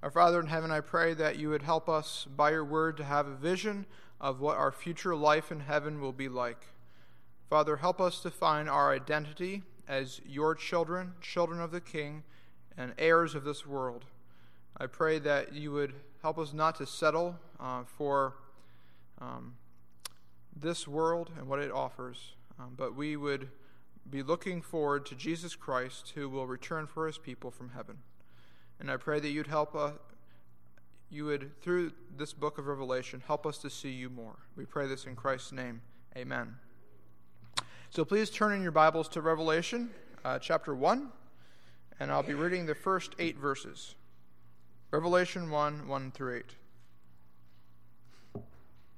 Our Father in heaven, I pray that you would help us by your word to have a vision of what our future life in heaven will be like. Father, help us to find our identity as your children, children of the King, and heirs of this world. I pray that you would help us not to settle for this world and what it offers, but we would be looking forward to Jesus Christ, who will return for his people from heaven. And I pray that you'd help us, you would, through this book of Revelation, help us to see you more. We pray this in Christ's name. Amen. So please turn in your Bibles to Revelation chapter 1, and I'll be reading the first 8 verses. Revelation 1, 1 through 8.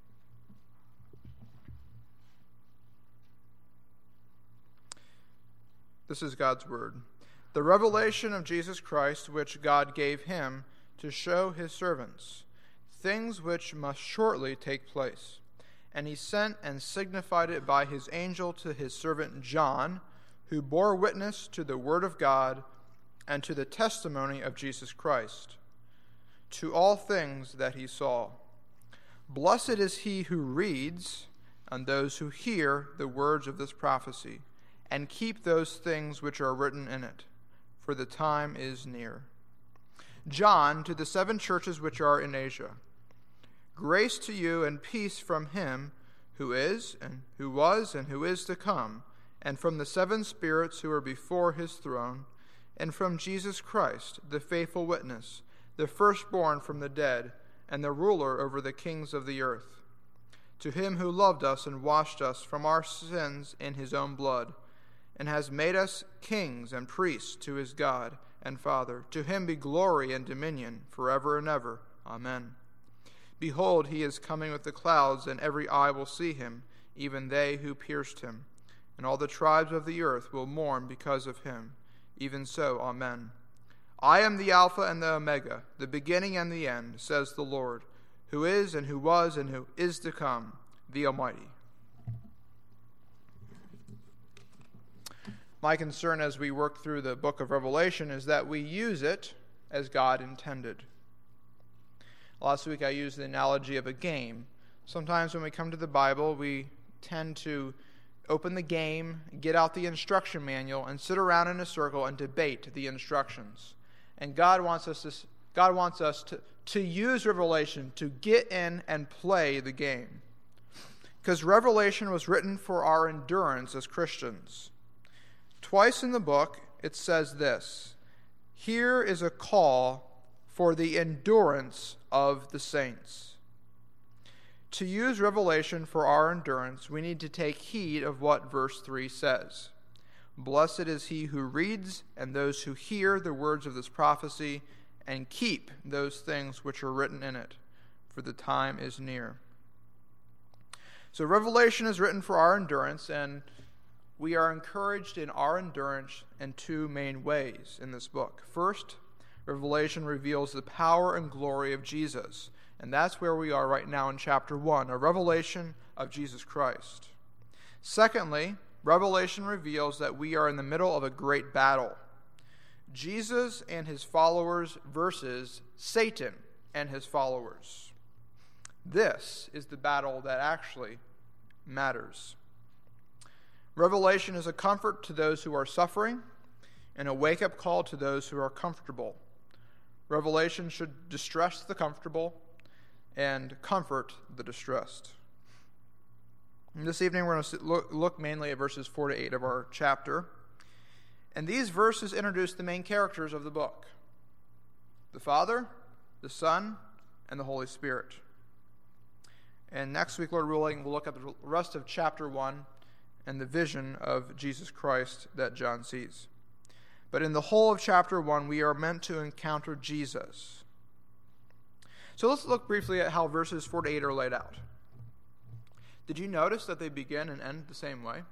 This is God's word. The revelation of Jesus Christ, which God gave him to show his servants, things which must shortly take place. And he sent and signified it by his angel to his servant John, who bore witness to the word of God and to the testimony of Jesus Christ, to all things that he saw. Blessed is he who reads, and those who hear the words of this prophecy, and keep those things which are written in it, for the time is near. John, to the 7 churches which are in Asia. Grace to you and peace from him who is, and who was, and who is to come, and from the 7 spirits who are before his throne, and from Jesus Christ, the faithful witness, the firstborn from the dead, and the ruler over the kings of the earth. To him who loved us and washed us from our sins in his own blood, and has made us kings and priests to his God and Father. To him be glory and dominion forever and ever. Amen. Behold, he is coming with the clouds, and every eye will see him, even they who pierced him. And all the tribes of the earth will mourn because of him. Even so, Amen. I am the Alpha and the Omega, the beginning and the end, says the Lord, who is and who was and who is to come, the Almighty. My concern as we work through the book of Revelation is that we use it as God intended. Last week I used the analogy of a game. Sometimes when we come to the Bible, we tend to open the game, get out the instruction manual, and sit around in a circle and debate the instructions. And God wants us to use Revelation to get in and play the game. Because Revelation was written for our endurance as Christians. Twice in the book, it says this: here is a call for the endurance of the saints. To use Revelation for our endurance, we need to take heed of what verse 3 says. Blessed is he who reads, and those who hear the words of this prophecy, and keep those things which are written in it, for the time is near. So Revelation is written for our endurance, and we are encouraged in our endurance in 2 main ways in this book. First, Revelation reveals the power and glory of Jesus, and that's where we are right now in chapter 1, a revelation of Jesus Christ. Secondly, Revelation reveals that we are in the middle of a great battle. Jesus and his followers versus Satan and his followers. This is the battle that actually matters. Revelation is a comfort to those who are suffering and a wake-up call to those who are comfortable. Revelation should distress the comfortable and comfort the distressed. And this evening we're going to look mainly at verses 4 to 8 of our chapter. And these verses introduce the main characters of the book: the Father, the Son, and the Holy Spirit. And next week, Lord willing, we'll look at the rest of chapter 1 and the vision of Jesus Christ that John sees. But in the whole of chapter 1, we are meant to encounter Jesus. So let's look briefly at how verses 4 to 8 are laid out. Did you notice that they begin and end the same way?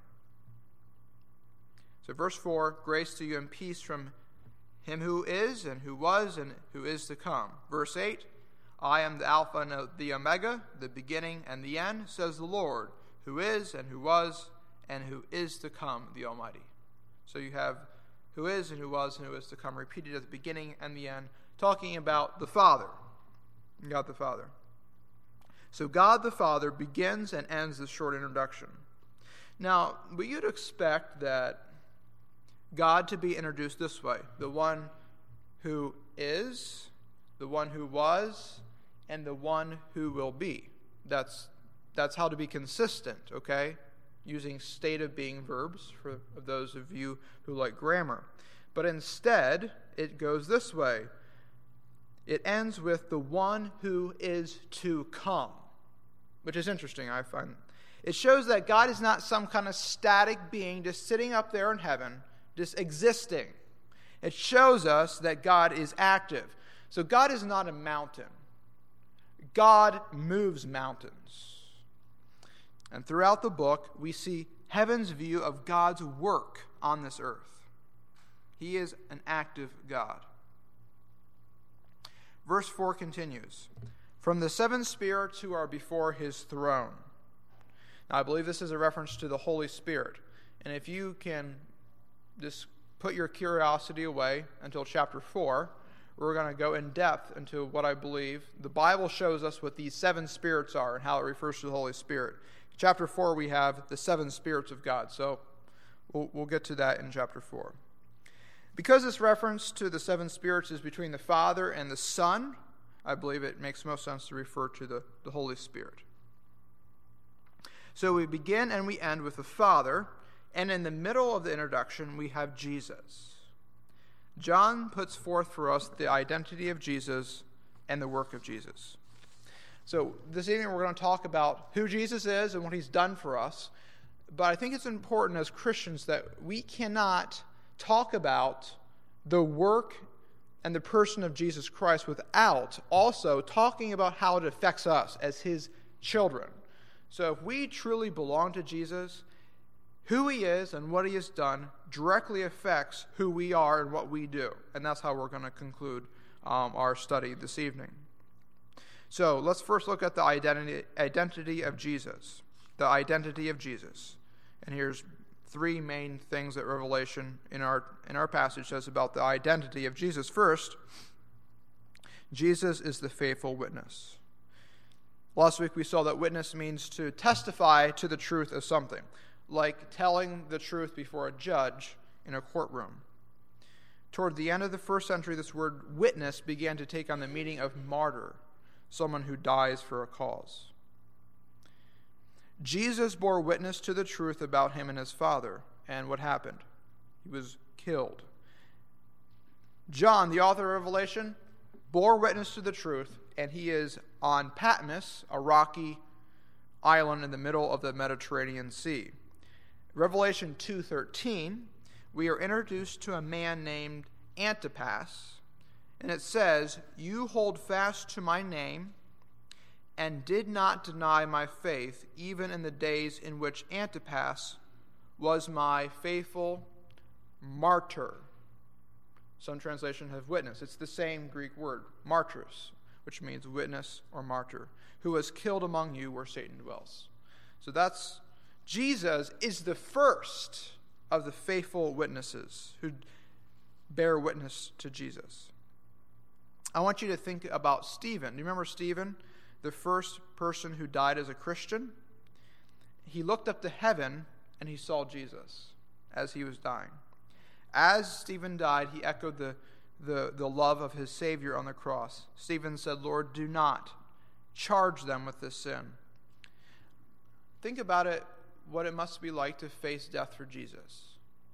So verse 4, grace to you and peace from him who is and who was and who is to come. Verse 8, I am the Alpha and the Omega, the beginning and the end, says the Lord, who is and who was and who is to come, the Almighty. So you have who is and who was and who is to come, repeated at the beginning and the end, talking about the Father, God the Father. So God the Father begins and ends this short introduction. Now, we would expect that God to be introduced this way: the one who is, the one who was, and the one who will be. That's how to be consistent, okay? Using state of being verbs for those of you who like grammar. But instead, it goes this way. It ends with the one who is to come, which is interesting, I find. It shows that God is not some kind of static being just sitting up there in heaven, just existing. It shows us that God is active. So God is not a mountain. God moves mountains. And throughout the book, we see heaven's view of God's work on this earth. He is an active God. Verse 4 continues, "From the seven spirits who are before his throne." Now, I believe this is a reference to the Holy Spirit. And if you can just put your curiosity away until chapter 4, we're going to go in depth into what I believe the Bible shows us what these seven spirits are and how it refers to the Holy Spirit. Chapter 4, we have the seven spirits of God. So we'll get to that in chapter 4. Because this reference to the seven spirits is between the Father and the Son, I believe it makes most sense to refer to the Holy Spirit. So we begin and we end with the Father, and in the middle of the introduction, we have Jesus. John puts forth for us the identity of Jesus and the work of Jesus. So this evening we're going to talk about who Jesus is and what he's done for us. But I think it's important as Christians that we cannot talk about the work and the person of Jesus Christ without also talking about how it affects us as his children. So if we truly belong to Jesus, who he is and what he has done directly affects who we are and what we do. And that's how we're going to conclude our study this evening. So let's first look at the identity of Jesus. The identity of Jesus. And here's three main things that Revelation in our passage says about the identity of Jesus. First, Jesus is the faithful witness. Last week we saw that witness means to testify to the truth of something, like telling the truth before a judge in a courtroom. Toward the end of the first century, this word witness began to take on the meaning of martyr, someone who dies for a cause. Jesus bore witness to the truth about him and his Father, and what happened? He was killed. John, the author of Revelation, bore witness to the truth, and he is on Patmos, a rocky island in the middle of the Mediterranean Sea. Revelation 2:13, we are introduced to a man named Antipas, and it says, "You hold fast to my name and did not deny my faith, even in the days in which Antipas was my faithful martyr." Some translations have witness. It's the same Greek word, martyrs, which means witness or martyr, who was killed among you where Satan dwells. So Jesus is the first of the faithful witnesses who bear witness to Jesus. I want you to think about Stephen. Do you remember Stephen, the first person who died as a Christian? He looked up to heaven and he saw Jesus as he was dying. As Stephen died, he echoed the love of his Savior on the cross. Stephen said, "Lord, do not charge them with this sin." Think about it, what it must be like to face death for Jesus.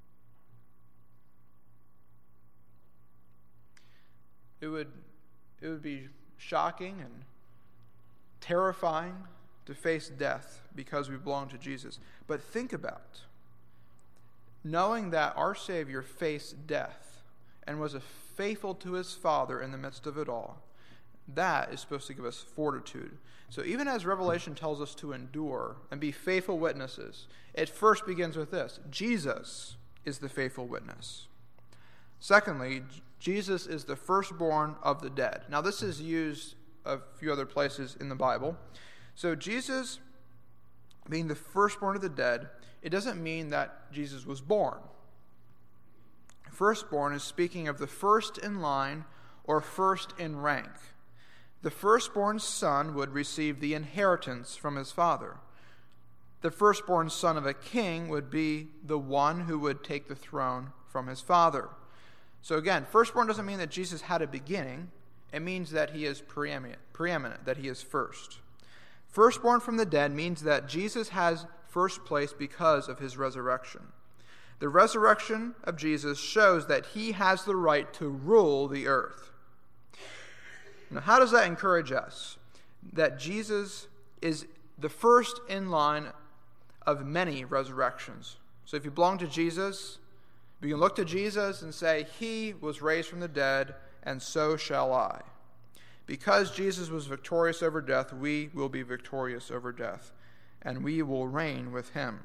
It would be shocking and terrifying to face death because we belong to Jesus. But think about knowing that our Savior faced death and was faithful to his Father in the midst of it all. That is supposed to give us fortitude. So even as Revelation tells us to endure and be faithful witnesses, it first begins with this: Jesus is the faithful witness. Secondly, Jesus is the firstborn of the dead. Now this is used a few other places in the Bible. So Jesus being the firstborn of the dead, it doesn't mean that Jesus was born. firstborn is speaking of the first in line or first in rank. The firstborn son would receive the inheritance from his father. The firstborn son of a king would be the one who would take the throne from his father. So again, firstborn doesn't mean that Jesus had a beginning. It means that he is preeminent, that he is first. Firstborn from the dead means that Jesus has first place because of his resurrection. The resurrection of Jesus shows that he has the right to rule the earth. Now, how does that encourage us? That Jesus is the first in line of many resurrections. So if you belong to Jesus, you can look to Jesus and say, he was raised from the dead, and so shall I. Because Jesus was victorious over death, we will be victorious over death, and we will reign with him.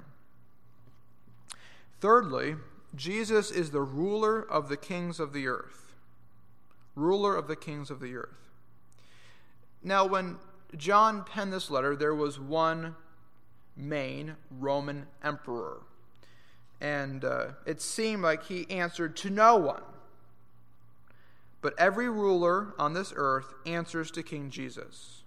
Thirdly, Jesus is the ruler of the kings of the earth. Ruler of the kings of the earth. Now, when John penned this letter, there was one main Roman emperor. And it seemed like he answered to no one. But every ruler on this earth answers to King Jesus.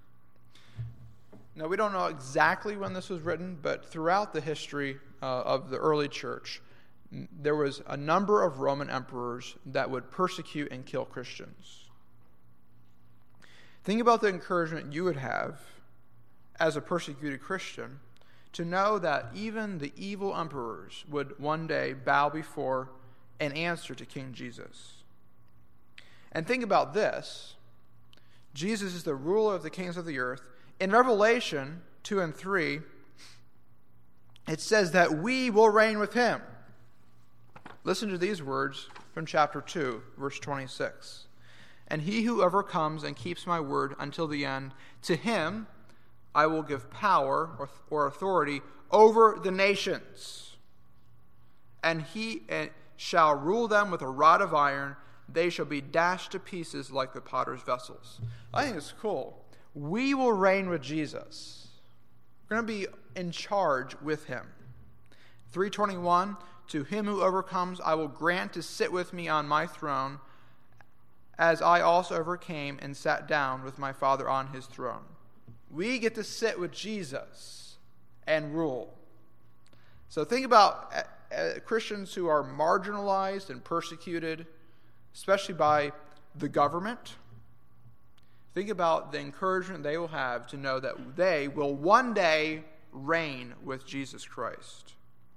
Now, we don't know exactly when this was written, but throughout the history of the early church, there was a number of Roman emperors that would persecute and kill Christians. Think about the encouragement you would have as a persecuted Christian to know that even the evil emperors would one day bow before and answer to King Jesus. And think about this. Jesus is the ruler of the kings of the earth. In Revelation 2 and 3, it says that we will reign with him. Listen to these words from chapter 2, verse 26. And he who overcomes and keeps my word until the end, to him I will give power or authority over the nations. And he shall rule them with a rod of iron. They shall be dashed to pieces like the potter's vessels. I think it's cool. We will reign with Jesus. We're going to be in charge with him. 3:21, to him who overcomes, I will grant to sit with me on my throne, as I also overcame and sat down with my Father on his throne. We get to sit with Jesus and rule. So think about Christians who are marginalized and persecuted, especially by the government. Think about the encouragement they will have to know that they will one day reign with Jesus Christ.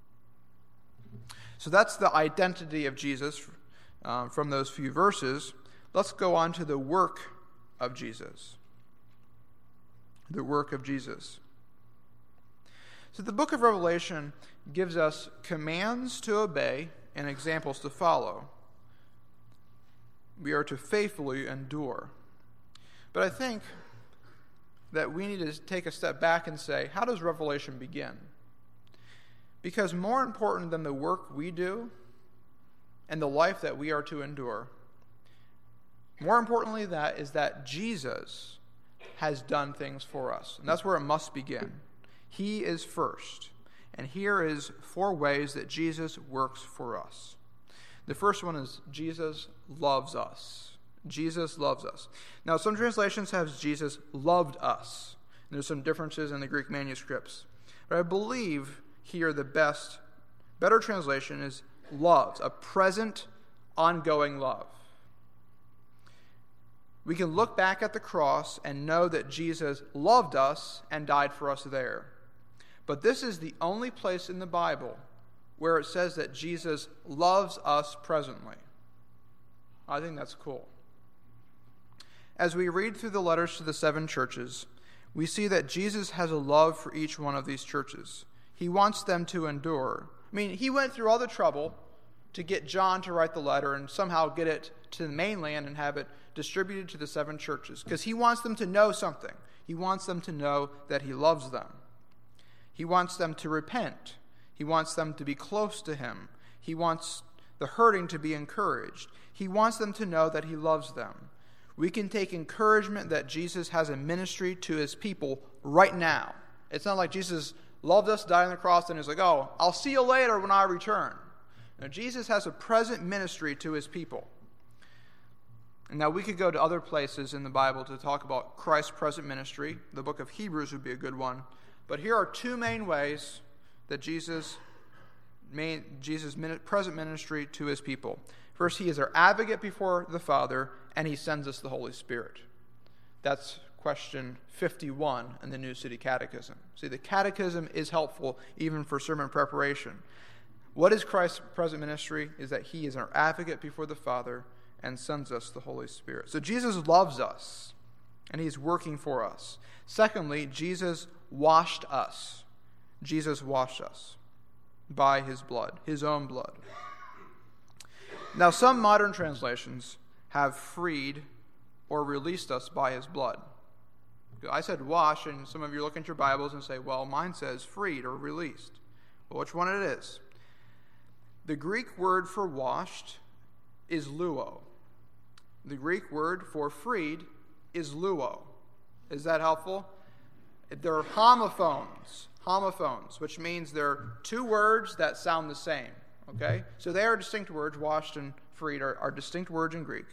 So that's the identity of Jesus from those few verses. Let's go on to the work of Jesus. The work of Jesus. So the book of Revelation gives us commands to obey and examples to follow. We are to faithfully endure. But I think that we need to take a step back and say, how does Revelation begin? Because more important than the work we do and the life that we are to endure, more importantly that is that Jesus has done things for us. And that's where it must begin. He is first. And here is 4 ways that Jesus works for us. The first one is Jesus loves us. Jesus loves us. Now, some translations have Jesus loved us. And there's some differences in the Greek manuscripts. But I believe here the better translation is loves, a present, ongoing love. We can look back at the cross and know that Jesus loved us and died for us there. But this is the only place in the Bible where it says that Jesus loves us presently. I think that's cool. As we read through the letters to the 7 churches, we see that Jesus has a love for each one of these churches. He wants them to endure. I mean, he went through all the trouble to get John to write the letter and somehow get it to the mainland and have it distributed to the 7 churches, because he wants them to know something. He wants them to know that he loves them. He wants them to repent. He wants them to be close to him. He wants the hurting to be encouraged. He wants them to know that he loves them. We can take encouragement that Jesus has a ministry to his people right now. It's not like Jesus loved us, died on the cross, and is like, oh, I'll see you later when I return. Now, Jesus has a present ministry to his people. And now we could go to other places in the Bible to talk about Christ's present ministry. The book of Hebrews would be a good one. But here are two main ways that Jesus' present ministry to his people. First, he is our advocate before the Father, and he sends us the Holy Spirit. That's question 51 in the New City Catechism. See, the Catechism is helpful even for sermon preparation. What is Christ's present ministry? Is that he is our advocate before the Father and sends us the Holy Spirit. So Jesus loves us, and he's working for us. Secondly, Jesus washed us. Jesus washed us by his blood, his own blood. Now, some modern translations have freed or released us by his blood. I said wash, and some of you look at your Bibles and say, well, mine says freed or released. Well, which one it is? The Greek word for washed is luo. The Greek word for freed is luo. Is that helpful? They're homophones, which means they're two words that sound the same. Okay? So they are distinct words. Washed and freed are distinct words in Greek.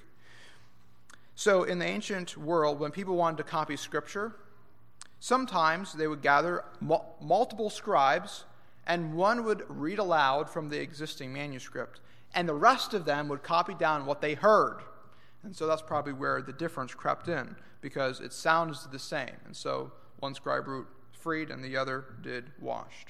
So in the ancient world, when people wanted to copy Scripture, sometimes they would gather multiple scribes, and one would read aloud from the existing manuscript, and the rest of them would copy down what they heard. And so that's probably where the difference crept in, because it sounds the same. And so one scribe wrote freed, and the other did washed.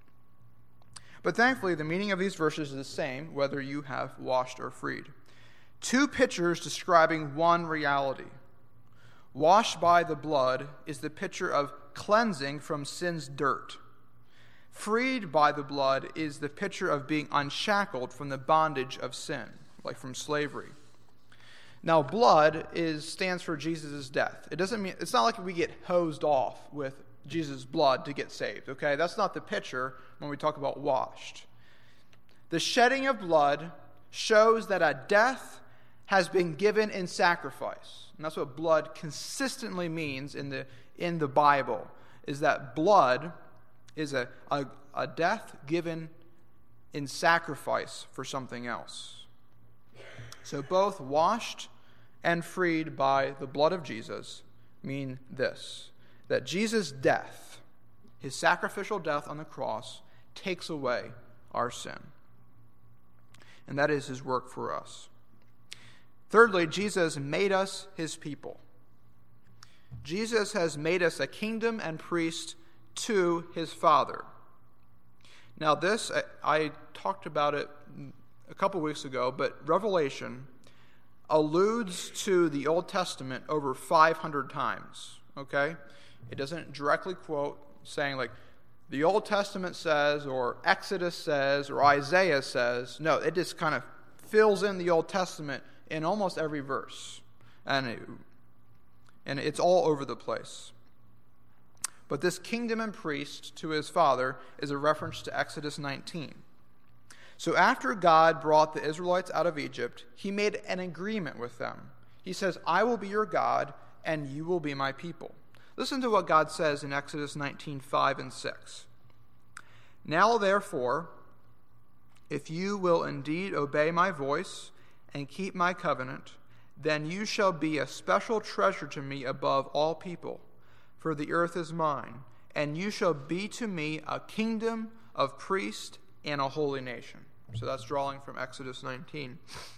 But thankfully, the meaning of these verses is the same, whether you have washed or freed. Two pictures describing one reality. Washed by the blood is the picture of cleansing from sin's dirt. Freed by the blood is the picture of being unshackled from the bondage of sin, like from slavery. Now, blood stands for Jesus' death. It's not like we get hosed off with Jesus' blood to get saved, okay? That's not the picture when we talk about washed. The shedding of blood shows that a death has been given in sacrifice. And that's what blood consistently means in the Bible, is that blood is a death given in sacrifice for something else. So both washed and freed by the blood of Jesus mean this, that Jesus' death, his sacrificial death on the cross, takes away our sin. And that is his work for us. Thirdly, Jesus made us his people. Jesus has made us a kingdom and priest to his Father. Now this, I talked about it a couple weeks ago, but Revelation alludes to the Old Testament over 500 times, okay? It doesn't directly quote saying like, the Old Testament says, or Exodus says, or Isaiah says. No, it just kind of fills in the Old Testament in almost every verse. And it's all over the place. But this kingdom and priest to his Father is a reference to Exodus 19. So after God brought the Israelites out of Egypt, he made an agreement with them. He says, I will be your God, and you will be my people. Listen to what God says in Exodus 19:5 and 6. Now therefore, if you will indeed obey my voice and keep my covenant, then you shall be a special treasure to me above all people, for the earth is mine, and you shall be to me a kingdom of priests and a holy nation. So that's drawing from Exodus 19.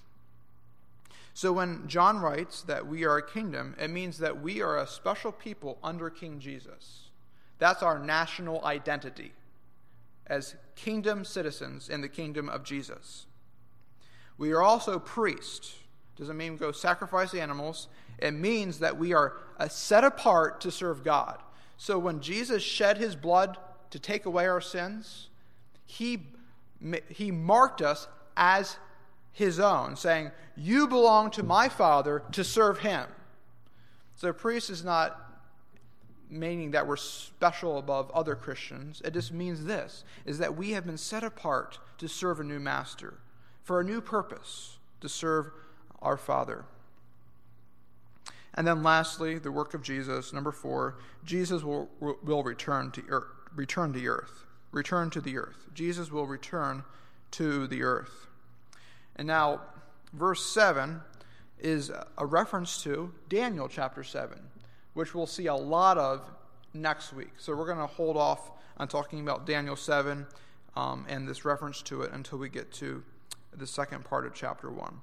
So when John writes that we are a kingdom, it means that we are a special people under King Jesus. That's our national identity as kingdom citizens in the kingdom of Jesus. We are also priests. Doesn't mean we go sacrifice animals. It means that we are set apart to serve God. So when Jesus shed his blood to take away our sins, he marked us as his own, saying, you belong to my Father to serve him. So a priest is not meaning that we're special above other Christians. It just means this, is that we have been set apart to serve a new master, for a new purpose, to serve our Father. And then lastly, the work of Jesus, number 4, Jesus will return to the earth. Jesus will return to the earth. And now, verse 7 is a reference to Daniel chapter 7, which we'll see a lot of next week. So we're going to hold off on talking about Daniel 7 and this reference to it until we get to the second part of chapter 1.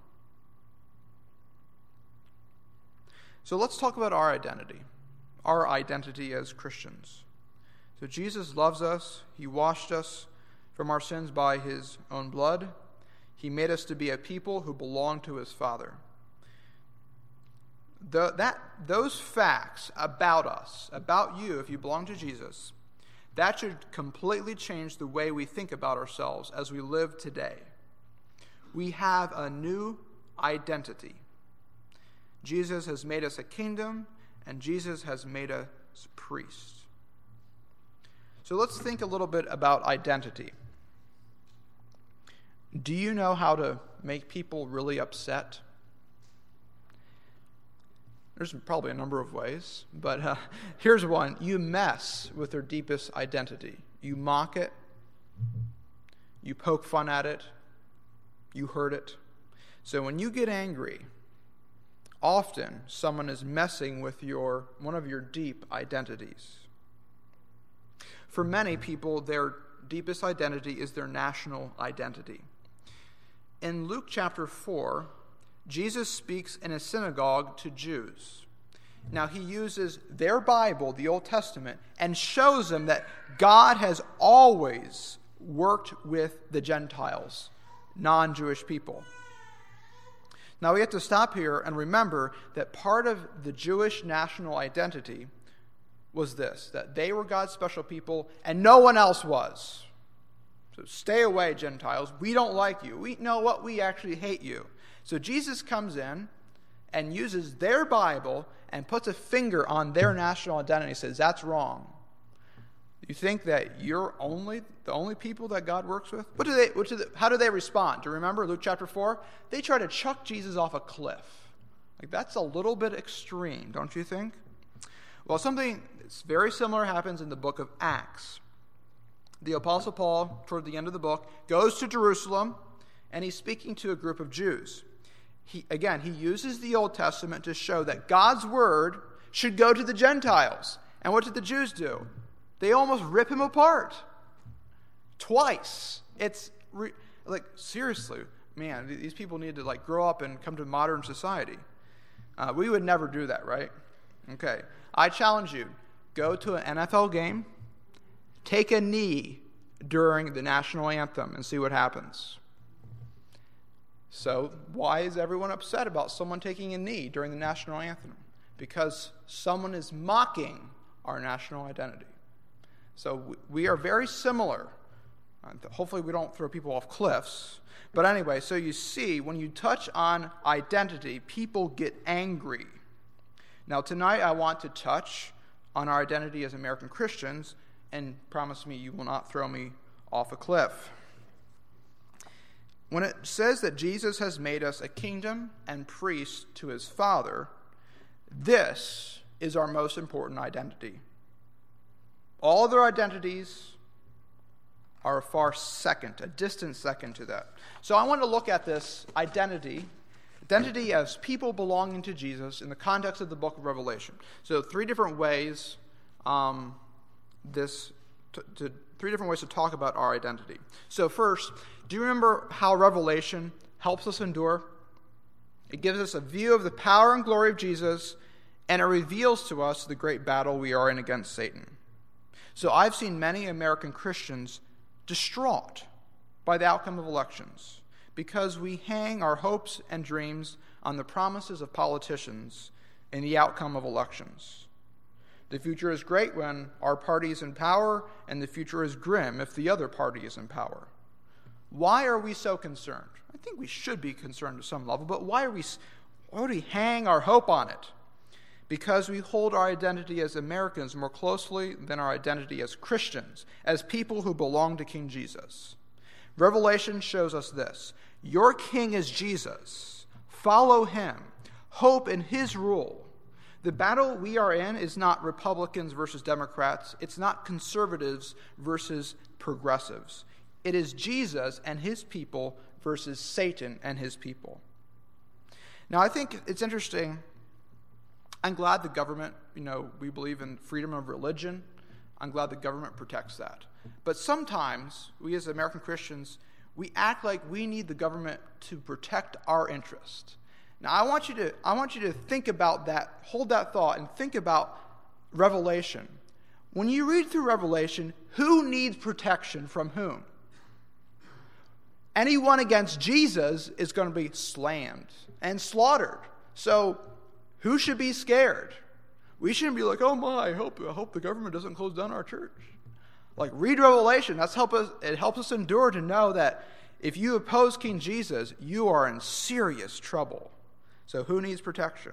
So let's talk about our identity as Christians. So Jesus loves us. He washed us from our sins by his own blood. He made us to be a people who belong to his Father. Those facts about us, about you, if you belong to Jesus, that should completely change the way we think about ourselves as we live today. We have a new identity. Jesus has made us a kingdom, and Jesus has made us priests. So let's think a little bit about identity. Do you know how to make people really upset? There's probably a number of ways, but here's one. You mess with their deepest identity. You mock it. You poke fun at it. You hurt it. So when you get angry, often someone is messing with one of your deep identities. For many people, their deepest identity is their national identity. In Luke chapter 4, Jesus speaks in a synagogue to Jews. Now, he uses their Bible, the Old Testament, and shows them that God has always worked with the Gentiles, non-Jewish people. Now, we have to stop here and remember that part of the Jewish national identity was this, that they were God's special people and no one else was. So stay away, Gentiles. We don't like you. We know what? We actually hate you. So Jesus comes in and uses their Bible and puts a finger on their national identity and says, that's wrong. You think that you're the only people that God works with? How do they respond? Do you remember Luke chapter 4? They try to chuck Jesus off a cliff. Like, that's a little bit extreme, don't you think? Well, something that's very similar happens in the book of Acts. The Apostle Paul, toward the end of the book, goes to Jerusalem, and he's speaking to a group of Jews. He uses the Old Testament to show that God's word should go to the Gentiles. And what did the Jews do? They almost rip him apart. Twice. It's seriously, man, these people need to grow up and come to modern society. We would never do that, right? Okay. I challenge you, go to an NFL game, take a knee during the national anthem and see what happens. So why is everyone upset about someone taking a knee during the national anthem? Because someone is mocking our national identity. So we are very similar. Hopefully we don't throw people off cliffs. But anyway, so you see, when you touch on identity, people get angry. Now tonight I want to touch on our identity as American Christians, and promise me you will not throw me off a cliff. When it says that Jesus has made us a kingdom and priests to his Father, this is our most important identity. All other identities are a far second, a distant second to that. So I want to look at this identity as people belonging to Jesus in the context of the book of Revelation. So three different ways to talk about our identity. So first, do you remember how Revelation helps us endure? It gives us a view of the power and glory of Jesus, and it reveals to us the great battle we are in against Satan. So I've seen many American Christians distraught by the outcome of elections because we hang our hopes and dreams on the promises of politicians and the outcome of elections. The future is great when our party is in power, and the future is grim if the other party is in power. Why are we so concerned? I think we should be concerned to some level, but why do we hang our hope on it? Because we hold our identity as Americans more closely than our identity as Christians, as people who belong to King Jesus. Revelation shows us this. Your king is Jesus. Follow him. Hope in his rule. The battle we are in is not Republicans versus Democrats. It's not conservatives versus progressives. It is Jesus and his people versus Satan and his people. Now, I think it's interesting. I'm glad the government, we believe in freedom of religion. I'm glad the government protects that. But sometimes, we as American Christians, we act like we need the government to protect our interest. Now, I want you to think about that, hold that thought, and think about Revelation. When you read through Revelation, who needs protection from whom? Anyone against Jesus is going to be slammed and slaughtered. So, who should be scared? We shouldn't be like, oh my, I hope the government doesn't close down our church. Like, read Revelation. It helps us endure to know that if you oppose King Jesus, you are in serious trouble. So who needs protection?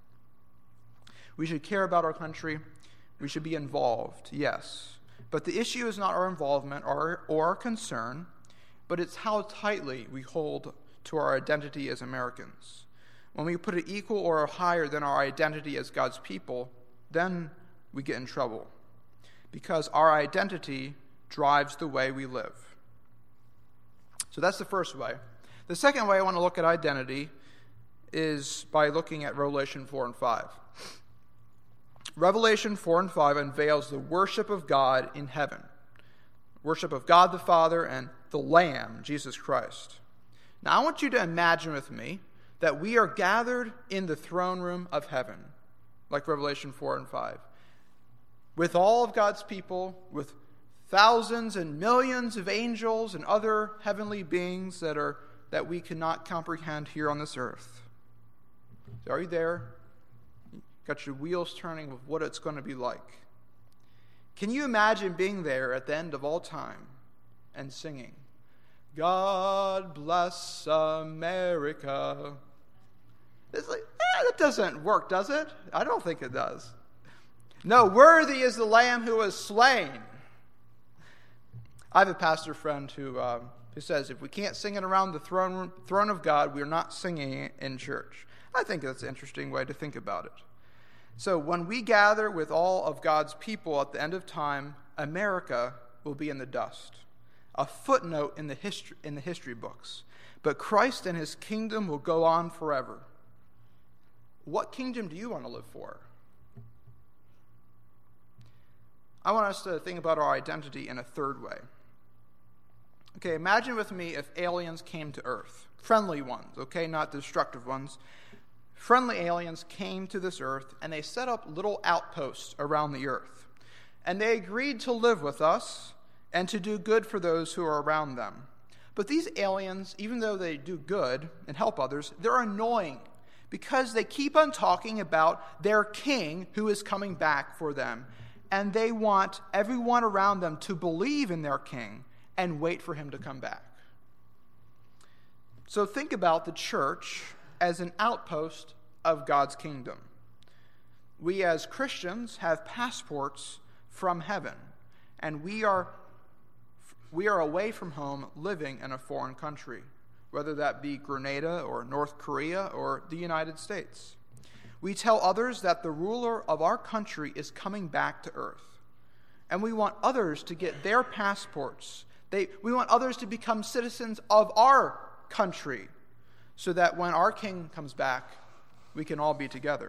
We should care about our country. We should be involved, yes. But the issue is not our involvement or our concern, but it's how tightly we hold to our identity as Americans. When we put it equal or higher than our identity as God's people, then we get in trouble, because our identity drives the way we live. So that's the first way. The second way I want to look at identity is by looking at Revelation 4 and 5. Revelation 4 and 5 unveils the worship of God in heaven. Worship of God the Father and the Lamb, Jesus Christ. Now I want you to imagine with me that we are gathered in the throne room of heaven, like Revelation 4 and 5, with all of God's people, with thousands and millions of angels and other heavenly beings that we cannot comprehend here on this earth. So are you there? Got your wheels turning with what it's going to be like. Can you imagine being there at the end of all time and singing, God bless America? It's like, that doesn't work, does it? I don't think it does. No, worthy is the Lamb who was slain. I have a pastor friend who says if we can't sing it around the throne of God, we're not singing it in church. I think that's an interesting way to think about it. So when we gather with all of God's people at the end of time, America will be in the dust, a footnote in the history books. But Christ and his kingdom will go on forever. What kingdom do you want to live for? I want us to think about our identity in a third way. Okay, imagine with me if aliens came to Earth. Friendly ones, okay, not destructive ones. Friendly aliens came to this earth, and they set up little outposts around the earth. And they agreed to live with us and to do good for those who are around them. But these aliens, even though they do good and help others, they're annoying because they keep on talking about their king who is coming back for them. And they want everyone around them to believe in their king and wait for him to come back. So think about the church as an outpost of God's kingdom. We as Christians have passports from heaven, and we are away from home living in a foreign country, whether that be Grenada or North Korea or the United States. We tell others that the ruler of our country is coming back to earth, and we want others to get their passports. We want others to become citizens of our country, so that when our king comes back, we can all be together.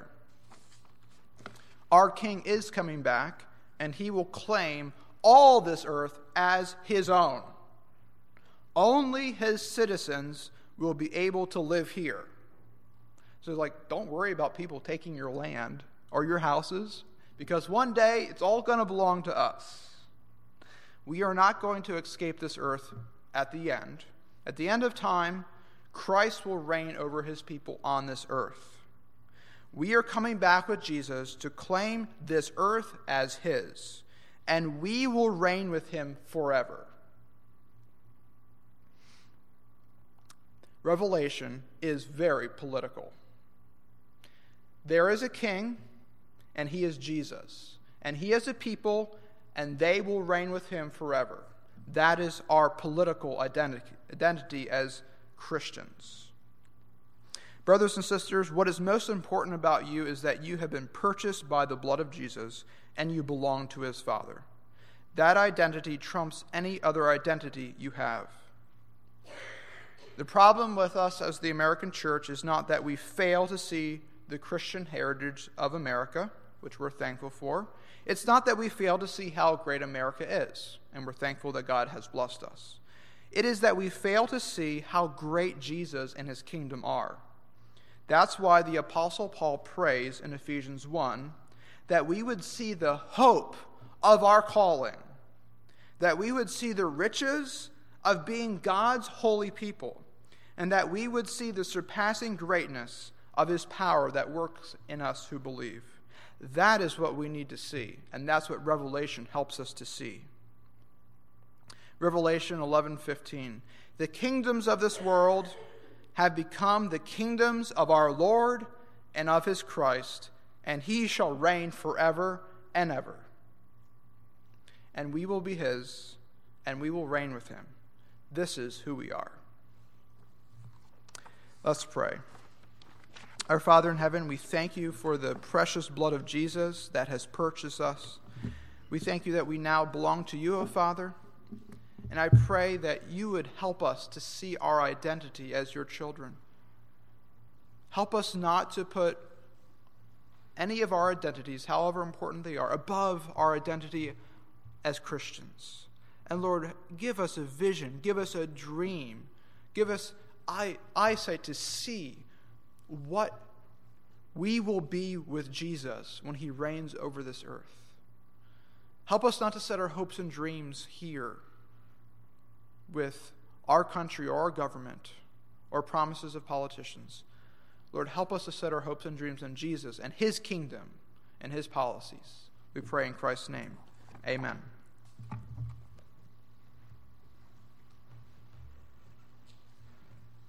Our king is coming back, and he will claim all this earth as his own. Only his citizens will be able to live here. So don't worry about people taking your land or your houses, because one day it's all going to belong to us. We are not going to escape this earth at the end. At the end of time, Christ will reign over his people on this earth. We are coming back with Jesus to claim this earth as his, and we will reign with him forever. Revelation is very political. There is a king, and he is Jesus. And he has a people, and they will reign with him forever. That is our political identity as Christians. Brothers and sisters, what is most important about you is that you have been purchased by the blood of Jesus, and you belong to his Father. That identity trumps any other identity you have. The problem with us as the American church is not that we fail to see the Christian heritage of America, which we're thankful for. It's not that we fail to see how great America is, and we're thankful that God has blessed us. It is that we fail to see how great Jesus and his kingdom are. That's why the Apostle Paul prays in Ephesians 1 that we would see the hope of our calling, that we would see the riches of being God's holy people, and that we would see the surpassing greatness of his power that works in us who believe. That is what we need to see, and that's what Revelation helps us to see. Revelation 11:15. The kingdoms of this world have become the kingdoms of our Lord and of his Christ, and he shall reign forever and ever. And we will be his, and we will reign with him. This is who we are. Let's pray. Our Father in heaven, we thank you for the precious blood of Jesus that has purchased us. We thank you that we now belong to you, O Father. And I pray that you would help us to see our identity as your children. Help us not to put any of our identities, however important they are, above our identity as Christians. And Lord, give us a vision, give us a dream, give us eyesight to see what we will be with Jesus when he reigns over this earth. Help us not to set our hopes and dreams here with our country or our government or promises of politicians. Lord, help us to set our hopes and dreams on Jesus and his kingdom and his policies. We pray in Christ's name. Amen.